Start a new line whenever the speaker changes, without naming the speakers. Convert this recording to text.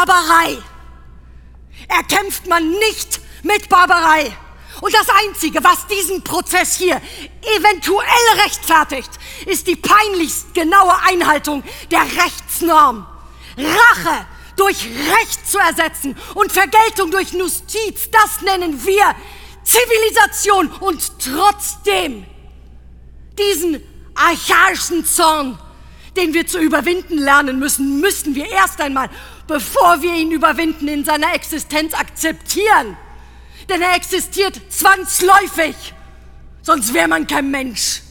Barbarei. Erkämpft man nicht mit Barbarei. Und das Einzige, was diesen Prozess hier eventuell rechtfertigt, ist die peinlichst genaue Einhaltung der Rechtsnorm. Rache durch Recht zu ersetzen und Vergeltung durch Justiz, das nennen wir Zivilisation. Und trotzdem diesen archaischen Zorn, den wir zu überwinden lernen müssen, müssen wir erst einmal, bevor wir ihn überwinden, in seiner Existenz akzeptieren. Denn er existiert zwangsläufig, sonst wäre man kein Mensch.